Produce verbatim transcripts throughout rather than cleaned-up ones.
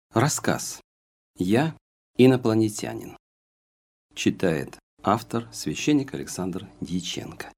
Рассказ. Я инопланетянин. Читает автор, священник Александр Дьяченко.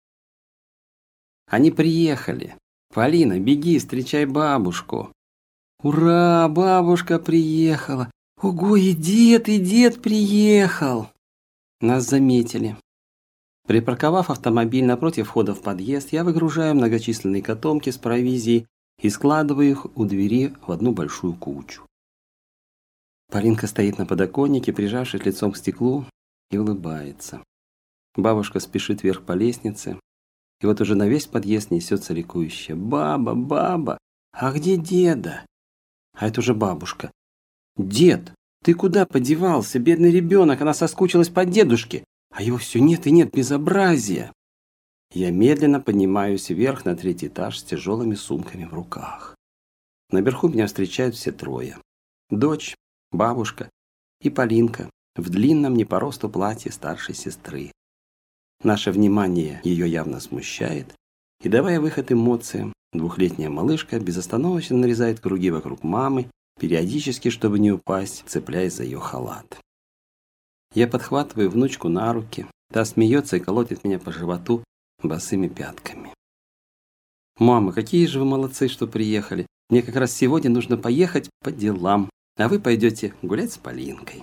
Они приехали. Полина, беги, встречай бабушку. Ура, бабушка приехала. Ого, и дед, и дед приехал. Нас заметили. Припарковав автомобиль напротив входа в подъезд, я выгружаю многочисленные котомки с провизией и складываю их у двери в одну большую кучу. Полинка стоит на подоконнике, прижавшись лицом к стеклу, и улыбается. Бабушка спешит вверх по лестнице, и вот уже на весь подъезд несется ликующая: «Баба, баба, а где деда?» А это уже бабушка. «Дед, ты куда подевался, бедный ребенок? Она соскучилась по дедушке, а его все нет и нет, безобразия!» Я медленно поднимаюсь вверх на третий этаж с тяжелыми сумками в руках. Наверху меня встречают все трое. Дочь, бабушка и Полинка в длинном не по росту платье старшей сестры. Наше внимание ее явно смущает, и, давая выход эмоциям, двухлетняя малышка безостановочно нарезает круги вокруг мамы, периодически, чтобы не упасть, цепляясь за ее халат. Я подхватываю внучку на руки, та смеется и колотит меня по животу босыми пятками. «Мама, какие же вы молодцы, что приехали! Мне как раз сегодня нужно поехать по делам, а вы пойдете гулять с Полинкой».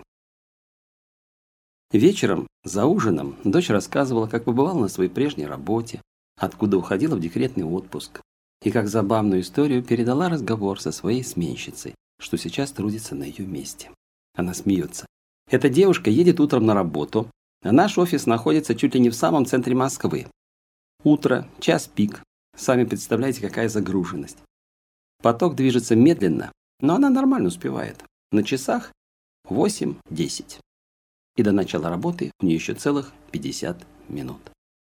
Вечером, за ужином, дочь рассказывала, как побывала на своей прежней работе, откуда уходила в декретный отпуск, и как забавную историю передала разговор со своей сменщицей, что сейчас трудится на ее месте. Она смеется. «Эта девушка едет утром на работу, а наш офис находится чуть ли не в самом центре Москвы. Утро, час пик. Сами представляете, какая загруженность. Поток движется медленно, но она нормально успевает. На часах восемь-десять. И до начала работы у нее еще целых пятьдесят минут.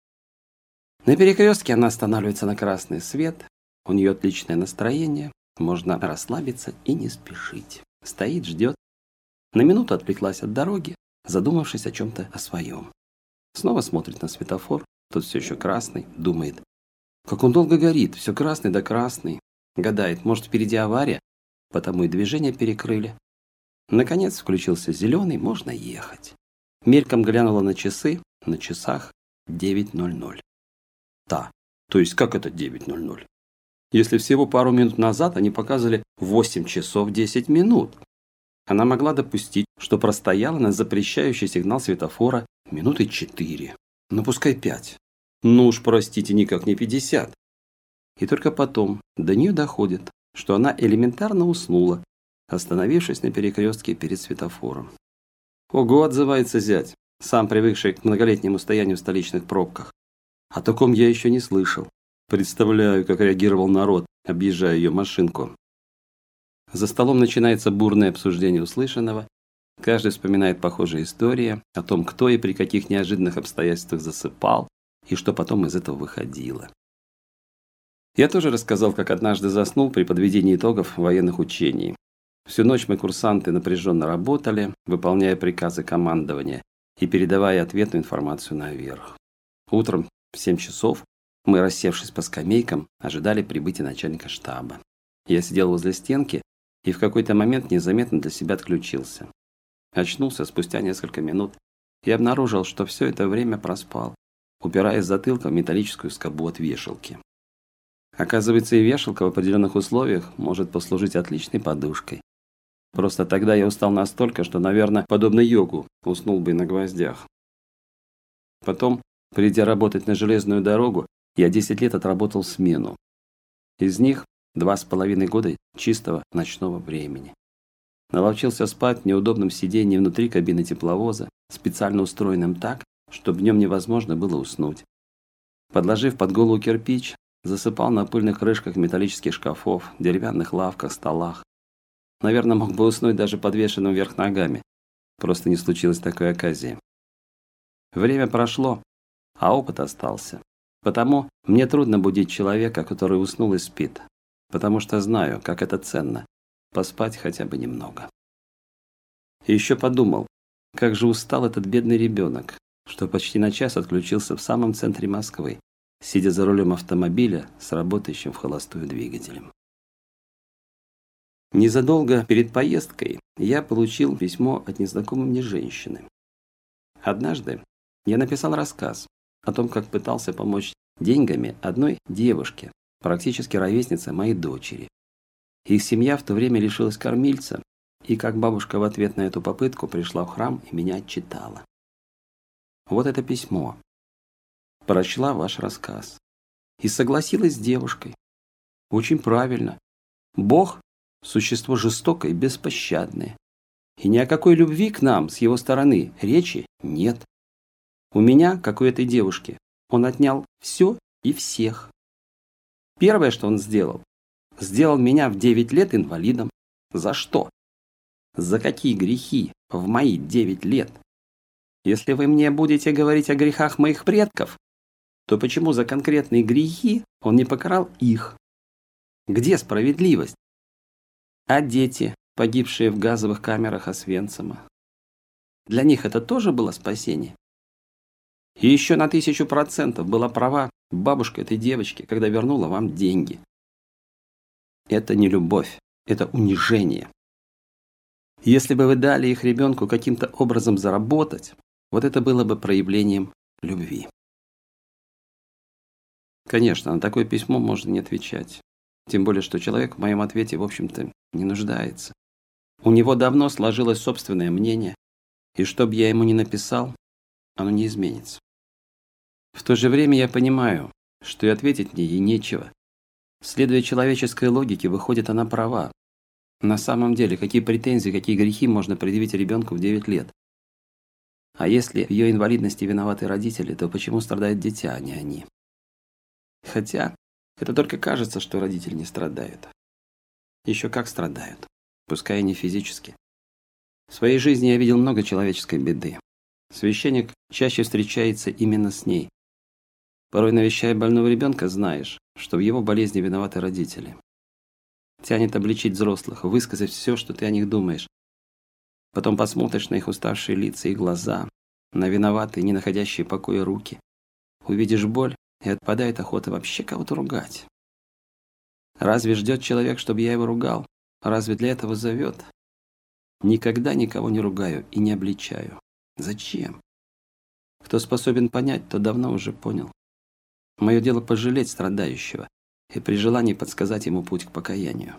На перекрестке она останавливается на красный свет. У нее отличное настроение. Можно расслабиться и не спешить. Стоит, ждет. На минуту отвлеклась от дороги, задумавшись о чем-то о своем. Снова смотрит на светофор. Тот все еще красный. Думает, как он долго горит. Все красный да красный. Гадает, может, впереди авария, потому и движение перекрыли. Наконец включился зеленый, можно ехать. Мельком глянула на часы, на часах девять ноль ноль. Та, то есть как это девять ноль ноль? Если всего пару минут назад они показывали восемь часов десять минут. Она могла допустить, что простояла на запрещающий сигнал светофора минуты четыре, ну пускай пять. Ну уж простите, никак не пятьдесят. И только потом до нее доходит, что она элементарно уснула, остановившись на перекрестке перед светофором. «Ого», — отзывается зять, сам привыкший к многолетнему стоянию в столичных пробках. О таком я еще не слышал. Представляю, как реагировал народ, объезжая ее машинку. За столом начинается бурное обсуждение услышанного. Каждый вспоминает похожие истории о том, кто и при каких неожиданных обстоятельствах засыпал, и что потом из этого выходило. Я тоже рассказал, как однажды заснул при подведении итогов военных учений. Всю ночь мы, курсанты, напряженно работали, выполняя приказы командования и передавая ответную информацию наверх. Утром в семь часов мы, рассевшись по скамейкам, ожидали прибытия начальника штаба. Я сидел возле стенки и в какой-то момент незаметно для себя отключился. Очнулся спустя несколько минут и обнаружил, что все это время проспал, упираясь затылком в металлическую скобу от вешалки. Оказывается, и вешалка в определенных условиях может послужить отличной подушкой. Просто тогда я устал настолько, что, наверное, подобно йогу, уснул бы и на гвоздях. Потом, придя работать на железную дорогу, я десять лет отработал смену. Из них два с половиной года чистого ночного времени. Наловчился спать в неудобном сидении внутри кабины тепловоза, специально устроенном так, чтобы в нем невозможно было уснуть. Подложив под голову кирпич, засыпал на пыльных крышках металлических шкафов, деревянных лавках, столах. Наверное, мог бы уснуть даже подвешенным вверх ногами. Просто не случилось такой оказии. Время прошло, а опыт остался. Потому мне трудно будить человека, который уснул и спит. Потому что знаю, как это ценно – поспать хотя бы немного. И еще подумал, как же устал этот бедный ребенок, что почти на час отключился в самом центре Москвы, сидя за рулем автомобиля с работающим в холостую двигателем. Незадолго перед поездкой я получил письмо от незнакомой мне женщины. Однажды я написал рассказ о том, как пытался помочь деньгами одной девушке, практически ровеснице моей дочери. Их семья в то время лишилась кормильца, и как бабушка в ответ на эту попытку пришла в храм и меня отчитала. Вот это письмо. Прочла ваш рассказ. И согласилась с девушкой. Очень правильно. Бог – существо жестокое и беспощадное. И ни о какой любви к нам с его стороны речи нет. У меня, как у этой девушки, он отнял все и всех. Первое, что он сделал, сделал меня в девять лет инвалидом. За что? За какие грехи в мои девять лет? Если вы мне будете говорить о грехах моих предков, то почему за конкретные грехи он не покарал их? Где справедливость? А дети, погибшие в газовых камерах Освенцима? Для них это тоже было спасение? И еще на тысячу процентов была права бабушка этой девочки, когда вернула вам деньги. Это не любовь, это унижение. Если бы вы дали их ребенку каким-то образом заработать, вот это было бы проявлением любви. Конечно, на такое письмо можно не отвечать. Тем более, что человек в моем ответе, в общем-то, не нуждается. У него давно сложилось собственное мнение, и что бы я ему ни написал, оно не изменится. В то же время я понимаю, что и ответить мне ей нечего. Следуя человеческой логике, выходит, она права. На самом деле, какие претензии, какие грехи можно предъявить ребенку в девять лет? А если в ее инвалидности виноваты родители, то почему страдает дитя, а не они? Хотя, это только кажется, что родители не страдают. Еще как страдают, пускай и не физически. В своей жизни я видел много человеческой беды. Священник чаще встречается именно с ней. Порой, навещая больного ребенка, знаешь, что в его болезни виноваты родители. Тянет обличить взрослых, высказать все, что ты о них думаешь. Потом посмотришь на их уставшие лица и глаза, на виноватые, не находящие покоя руки. Увидишь боль, и отпадает охота вообще кого-то ругать. Разве ждет человек, чтобы я его ругал? Разве для этого зовет? Никогда никого не ругаю и не обличаю. Зачем? Кто способен понять, то давно уже понял. Мое дело пожалеть страдающего и при желании подсказать ему путь к покаянию.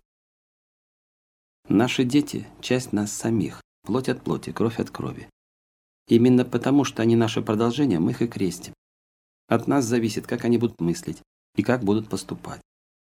Наши дети – часть нас самих, плоть от плоти, кровь от крови. Именно потому, что они наше продолжение, мы их и крестим. От нас зависит, как они будут мыслить и как будут поступать.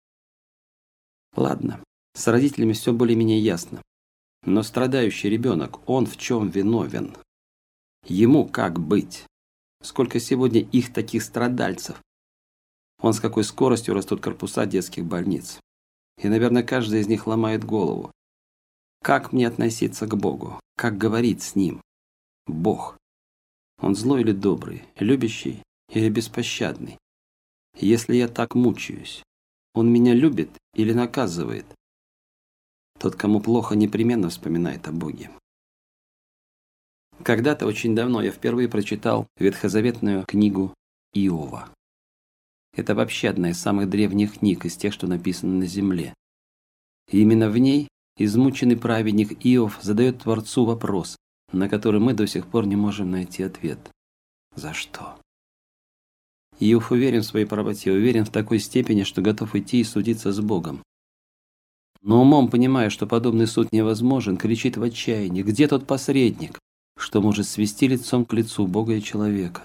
Ладно, с родителями все более-менее ясно. Но страдающий ребенок, он в чем виновен? Ему как быть? Сколько сегодня их таких страдальцев? Вон с какой скоростью растут корпуса детских больниц. И, наверное, каждый из них ломает голову. Как мне относиться к Богу? Как говорить с Ним? Бог. Он злой или добрый? Любящий или беспощадный? Если я так мучаюсь, Он меня любит или наказывает? Тот, кому плохо, непременно вспоминает о Боге. Когда-то, очень давно, я впервые прочитал ветхозаветную книгу Иова. Это вообще одна из самых древних книг из тех, что написаны на земле. И именно в ней измученный праведник Иов задает Творцу вопрос, на который мы до сих пор не можем найти ответ. За что? Иов уверен в своей правоте, уверен в такой степени, что готов идти и судиться с Богом. Но умом, понимая, что подобный суд невозможен, кричит в отчаянии: где тот посредник, что может свести лицом к лицу Бога и человека?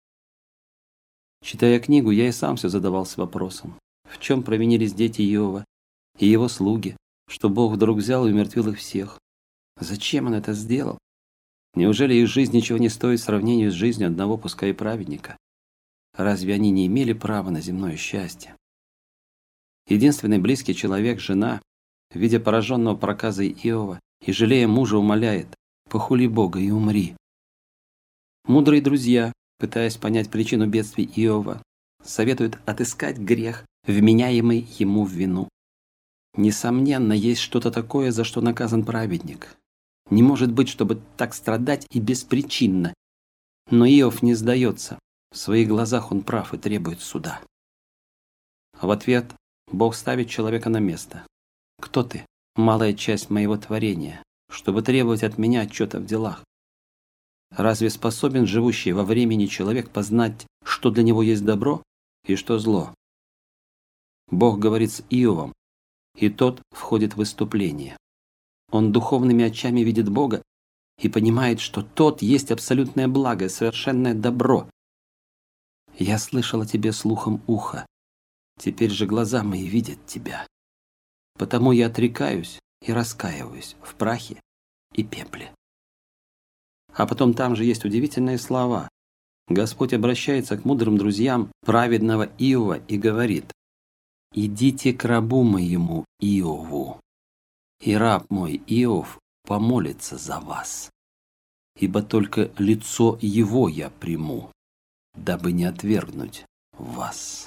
Читая книгу, я и сам все задавался вопросом, в чем провинились дети Иова и его слуги, что Бог вдруг взял и умертвил их всех. Зачем он это сделал? Неужели их жизнь ничего не стоит в сравнении с жизнью одного, пускай и праведника? Разве они не имели права на земное счастье? Единственный близкий человек, жена, видя пораженного проказой Иова и жалея мужа, умоляет: похули Бога и умри. Мудрые друзья, пытаясь понять причину бедствий Иова, советуют отыскать грех, вменяемый ему в вину. Несомненно, есть что-то такое, за что наказан праведник. Не может быть, чтобы так страдать и беспричинно. Но Иов не сдается. В своих глазах он прав и требует суда. В ответ Бог ставит человека на место. Кто ты? малая часть моего творения, чтобы требовать от меня отчета в делах. Разве способен живущий во времени человек познать, что для него есть добро и что зло? Бог говорит с Иовом, и тот входит в выступление. Он духовными очами видит Бога и понимает, что тот есть абсолютное благо, совершенное добро. Я слышал о тебе слухом уха, теперь же глаза мои видят тебя. Потому я отрекаюсь и раскаиваюсь в прахе и пепле. А потом там же есть удивительные слова. Господь обращается к мудрым друзьям праведного Иова и говорит: «Идите к рабу моему Иову, и раб мой Иов помолится за вас, ибо только лицо его я приму, дабы не отвергнуть вас».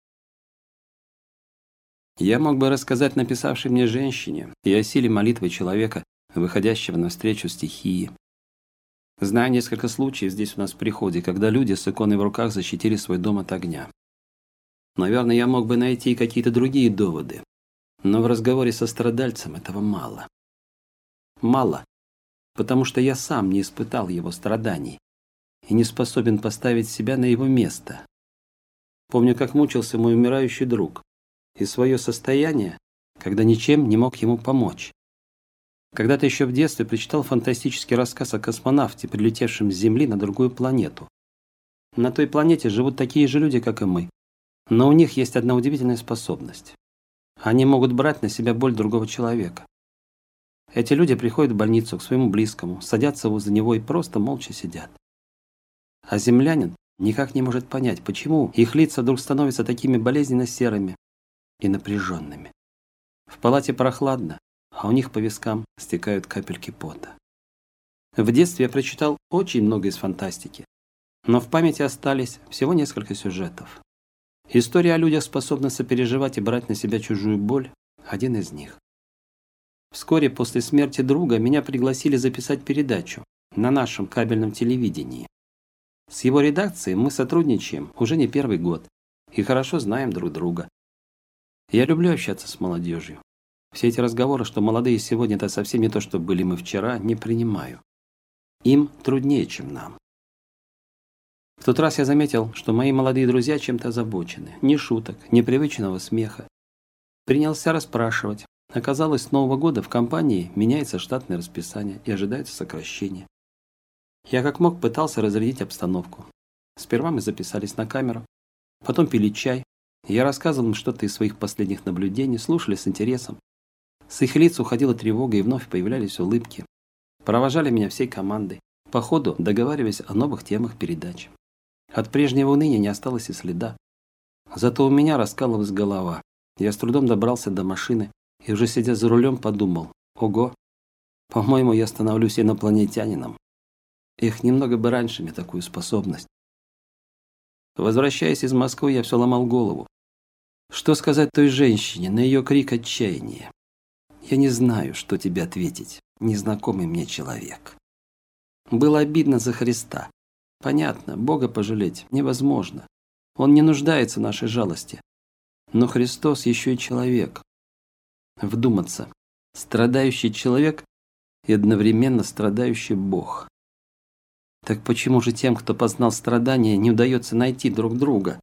Я мог бы рассказать написавшей мне женщине и о силе молитвы человека, выходящего навстречу стихии. Знаю несколько случаев здесь у нас в приходе, когда люди с иконой в руках защитили свой дом от огня. Наверное, я мог бы найти и какие-то другие доводы, но в разговоре со страдальцем этого мало. Мало, потому что я сам не испытал его страданий и не способен поставить себя на его место. Помню, как мучился мой умирающий друг, и свое состояние, когда ничем не мог ему помочь. Когда-то еще в детстве прочитал фантастический рассказ о космонавте, прилетевшем с Земли на другую планету. На той планете живут такие же люди, как и мы. Но у них есть одна удивительная способность. Они могут брать на себя боль другого человека. Эти люди приходят в больницу к своему близкому, садятся возле него и просто молча сидят. А землянин никак не может понять, почему их лица вдруг становятся такими болезненно серыми и напряженными. В палате прохладно, а у них по вискам стекают капельки пота. В детстве я прочитал очень много из фантастики, но в памяти остались всего несколько сюжетов. История о людях, способных сопереживать и брать на себя чужую боль, один из них. Вскоре после смерти друга меня пригласили записать передачу на нашем кабельном телевидении. С его редакцией мы сотрудничаем уже не первый год и хорошо знаем друг друга. Я люблю общаться с молодежью. Все эти разговоры, что молодые сегодня – это совсем не то, что были мы вчера, не принимаю. Им труднее, чем нам. В тот раз я заметил, что мои молодые друзья чем-то озабочены. Ни шуток, ни привычного смеха. Принялся расспрашивать. Оказалось, с Нового года в компании меняется штатное расписание и ожидается сокращение. Я как мог пытался разрядить обстановку. Сперва мы записались на камеру, потом пили чай. Я рассказывал им что-то из своих последних наблюдений, слушали с интересом. С их лиц уходила тревога, и вновь появлялись улыбки. Провожали меня всей командой. По ходу договаривались о новых темах передач. От прежнего уныния не осталось и следа. Зато у меня раскалывалась голова. Я с трудом добрался до машины и, уже сидя за рулем, подумал: ого, по-моему, я становлюсь инопланетянином. Эх, немного бы раньше мне такую способность. Возвращаясь из Москвы, я все ломал голову. Что сказать той женщине на ее крик отчаяния? Я не знаю, что тебе ответить, незнакомый мне человек. Было обидно за Христа. Понятно, Бога пожалеть невозможно. Он не нуждается в нашей жалости. Но Христос еще и человек. Вдуматься. Страдающий человек и одновременно страдающий Бог. Так почему же тем, кто познал страдания, не удается найти друг друга?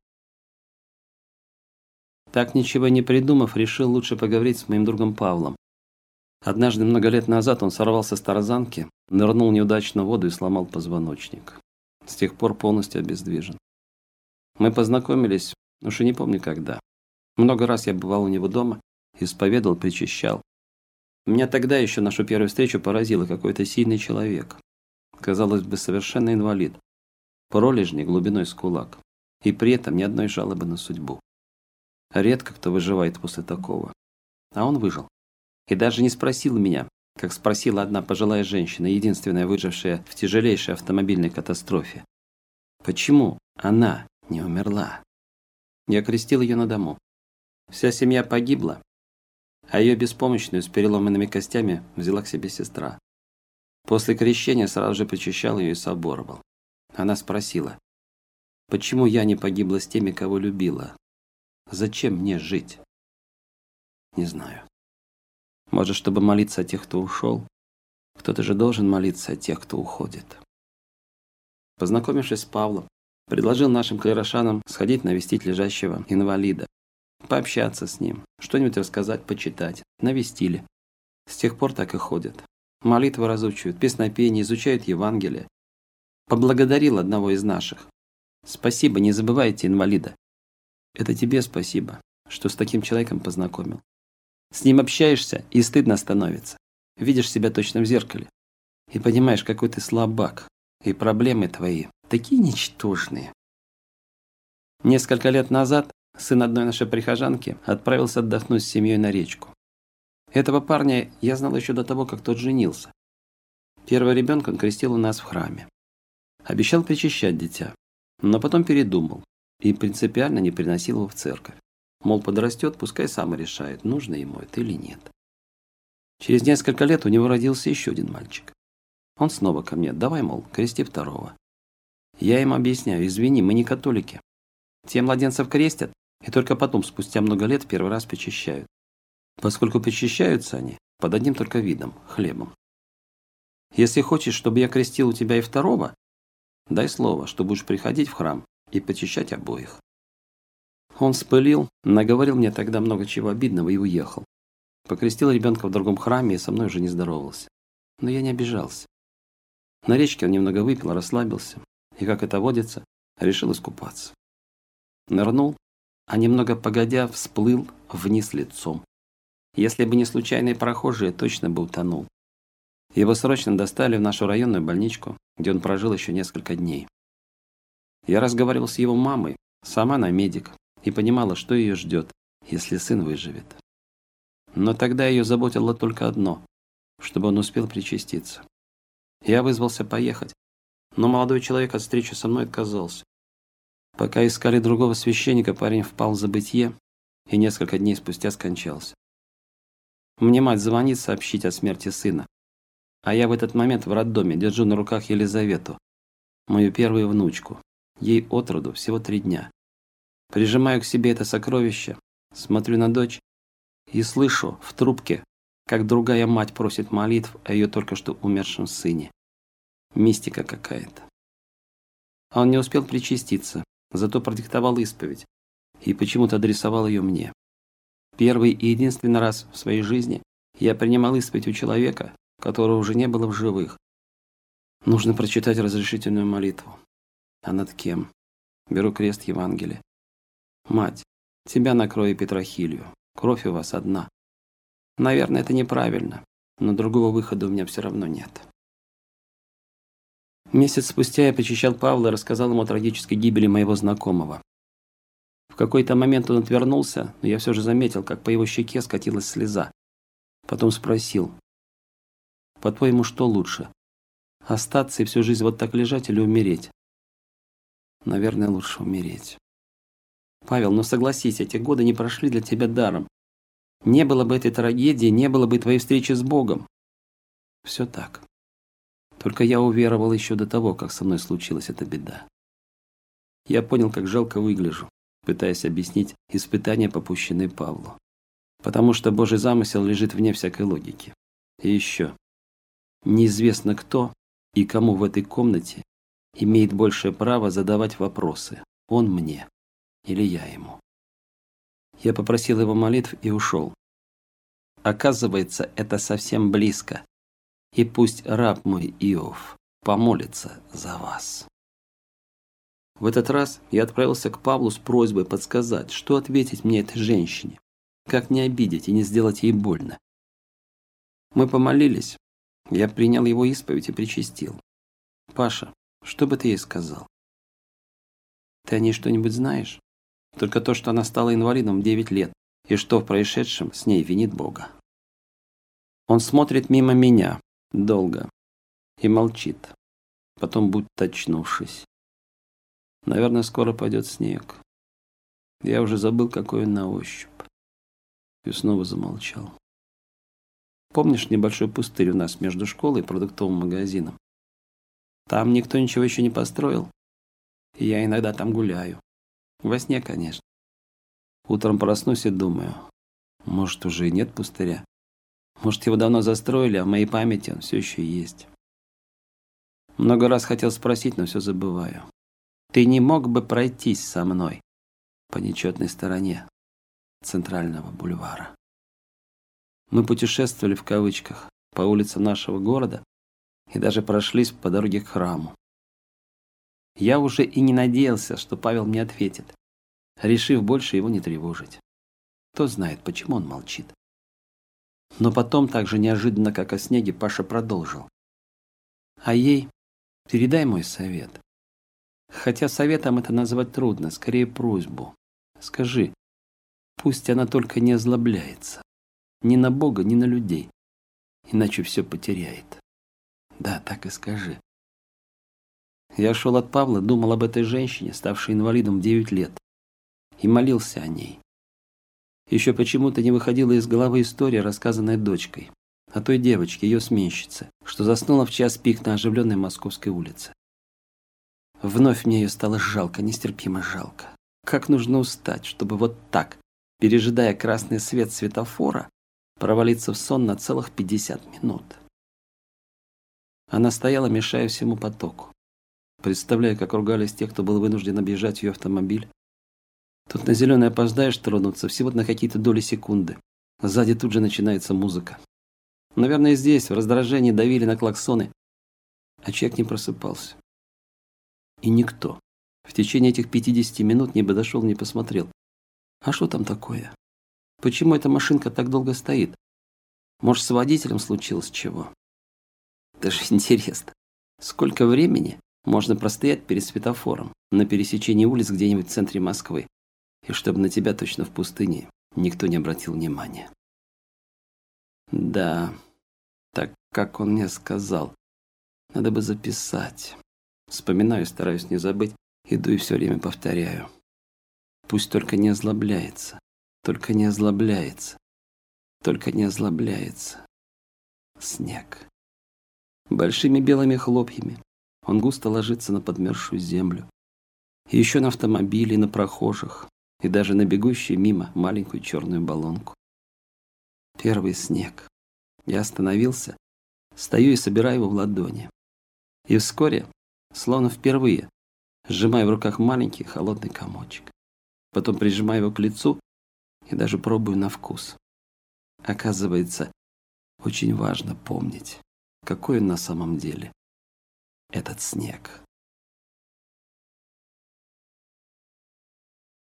Так, ничего не придумав, решил лучше поговорить с моим другом Павлом. Однажды, много лет назад, он сорвался с тарзанки, нырнул неудачно в воду и сломал позвоночник. С тех пор полностью обездвижен. Мы познакомились, уж и не помню когда. Много раз я бывал у него дома, исповедовал, причащал. Меня тогда еще нашу первую встречу поразило: какой-то сильный человек. Казалось бы, совершенно инвалид. Пролежни глубиной с кулак. И при этом ни одной жалобы на судьбу. Редко кто выживает после такого. А он выжил. И даже не спросил меня, как спросила одна пожилая женщина, единственная выжившая в тяжелейшей автомобильной катастрофе. Почему она не умерла? Я крестил ее на дому. Вся семья погибла, а ее беспомощную с переломанными костями взяла к себе сестра. После крещения сразу же причащал ее и соборовал. Она спросила: почему я не погибла с теми, кого любила? Зачем мне жить? Не знаю. Может, чтобы молиться о тех, кто ушел? Кто-то же должен молиться о тех, кто уходит. Познакомившись с Павлом, предложил нашим клерошанам сходить навестить лежащего инвалида, пообщаться с ним, что-нибудь рассказать, почитать. Навестили. С тех пор так и ходят. Молитвы разучивают, песнопения, изучают Евангелие. Поблагодарил одного из наших. Спасибо, не забывайте инвалида. Это тебе спасибо, что с таким человеком познакомил. С ним общаешься, и стыдно становится. Видишь себя точно в зеркале. И понимаешь, какой ты слабак. И проблемы твои такие ничтожные. Несколько лет назад сын одной нашей прихожанки отправился отдохнуть с семьей на речку. Этого парня я знал еще до того, как тот женился. Первого ребенка он крестил у нас в храме. Обещал причащать дитя, но потом передумал и принципиально не приносил его в церковь. Мол, подрастет, пускай сам решает, нужно ему это или нет. Через несколько лет у него родился еще один мальчик. Он снова ко мне: давай, мол, крести второго. Я им объясняю: извини, мы не католики. Те младенцев крестят, и только потом, спустя много лет, в первый раз причащают. Поскольку причащаются они под одним только видом – хлебом. Если хочешь, чтобы я крестил у тебя и второго, дай слово, что будешь приходить в храм и причащать обоих. Он вспылил, наговорил мне тогда много чего обидного и уехал. Покрестил ребенка в другом храме и со мной уже не здоровался. Но я не обижался. На речке он немного выпил, расслабился и, как это водится, решил искупаться. Нырнул, а немного погодя всплыл вниз лицом. Если бы не случайные прохожие, точно бы утонул. Его срочно достали в нашу районную больничку, где он прожил еще несколько дней. Я разговаривал с его мамой, сама она медик, и понимала, что ее ждет, если сын выживет. Но тогда ее заботило только одно, чтобы он успел причаститься. Я вызвался поехать, но молодой человек от встречи со мной отказался. Пока искали другого священника, парень впал в забытье и несколько дней спустя скончался. Мне мать звонит сообщить о смерти сына, а я в этот момент в роддоме держу на руках Елизавету, мою первую внучку. Ей от роду всего три дня. Прижимаю к себе это сокровище, смотрю на дочь и слышу в трубке, как другая мать просит молитв о ее только что умершем сыне. Мистика какая-то. Он не успел причаститься, зато продиктовал исповедь и почему-то адресовал ее мне. Первый и единственный раз в своей жизни я принимал исповедь у человека, которого уже не было в живых. Нужно прочитать разрешительную молитву. А над кем? Беру крест Евангелия. Мать, тебя накрою Петрохилью. Кровь у вас одна. Наверное, это неправильно, но другого выхода у меня все равно нет. Месяц спустя я причащал Павла и рассказал ему о трагической гибели моего знакомого. В какой-то момент он отвернулся, но я все же заметил, как по его щеке скатилась слеза. Потом спросил: по-твоему, что лучше? Остаться и всю жизнь вот так лежать или умереть? Наверное, лучше умереть. Павел, ну согласись, эти годы не прошли для тебя даром. Не было бы этой трагедии, не было бы твоей встречи с Богом. Все так. Только я уверовал еще до того, как со мной случилась эта беда. Я понял, как жалко выгляжу, пытаясь объяснить испытания, попущенные Павлу. Потому что Божий замысел лежит вне всякой логики. И еще. Неизвестно кто и кому в этой комнате имеет большее право задавать вопросы. Он мне или я ему. Я попросил его молитв и ушел. Оказывается, это совсем близко. И пусть раб мой Иов помолится за вас. В этот раз я отправился к Павлу с просьбой подсказать, что ответить мне этой женщине, как не обидеть и не сделать ей больно. Мы помолились, я принял его исповедь и причастил. Паша, что бы ты ей сказал? Ты о ней что-нибудь знаешь? Только то, что она стала инвалидом в девять лет, и что в происшедшем с ней винит Бога. Он смотрит мимо меня, долго, и молчит, потом будто очнувшись. Наверное, скоро пойдет снег. Я уже забыл, какой он на ощупь. И снова замолчал. Помнишь небольшой пустырь у нас между школой и продуктовым магазином? Там никто ничего еще не построил. И я иногда там гуляю. Во сне, конечно. Утром проснусь и думаю, может, уже и нет пустыря. Может, его давно застроили, а в моей памяти он все еще есть. Много раз хотел спросить, но все забываю. Ты не мог бы пройтись со мной по нечетной стороне Центрального бульвара? Мы путешествовали в кавычках по улицам нашего города и даже прошлись по дороге к храму. Я уже и не надеялся, что Павел мне ответит, решив больше его не тревожить. Кто знает, почему он молчит. Но потом, так же неожиданно, как о снеге, Паша продолжил. А ей передай мой совет. Хотя советом это назвать трудно, скорее просьбу. Скажи, пусть она только не озлобляется. Ни на Бога, ни на людей. Иначе все потеряет. Да, так и скажи. Я шел от Павла, думал об этой женщине, ставшей инвалидом в девять лет. И молился о ней. Еще почему-то не выходила из головы история, рассказанная дочкой. О той девочке, ее сменщице, что заснула в час пик на оживленной Московской улице. Вновь мне ее стало жалко, нестерпимо жалко. Как нужно устать, чтобы вот так, пережидая красный свет светофора, провалиться в сон на целых пятьдесят минут. Она стояла, мешая всему потоку. Представляю, как ругались те, кто был вынужден объезжать ее автомобиль. Тут на зеленый опоздаешь тронуться всего на какие-то доли секунды. Сзади тут же начинается музыка. Наверное, здесь в раздражении давили на клаксоны, а человек не просыпался. И никто в течение этих пятидесяти минут не подошел, не посмотрел. А что там такое? Почему эта машинка так долго стоит? Может, с водителем случилось чего? Даже интересно, сколько времени можно простоять перед светофором на пересечении улиц где-нибудь в центре Москвы, и чтобы на тебя точно в пустыне никто не обратил внимания? Да, так как он мне сказал, надо бы записать. Вспоминаю, стараюсь не забыть, иду и все время повторяю. Пусть только не озлобляется, только не озлобляется, только не озлобляется. Снег. Большими белыми хлопьями он густо ложится на подмерзшую землю. И еще на автомобили, на прохожих, и даже на бегущую мимо маленькую черную баллонку. Первый снег. Я остановился, стою и собираю его в ладони. И вскоре, словно впервые, сжимаю в руках маленький холодный комочек. Потом прижимаю его к лицу и даже пробую на вкус. Оказывается, очень важно помнить, какой он на самом деле, этот снег.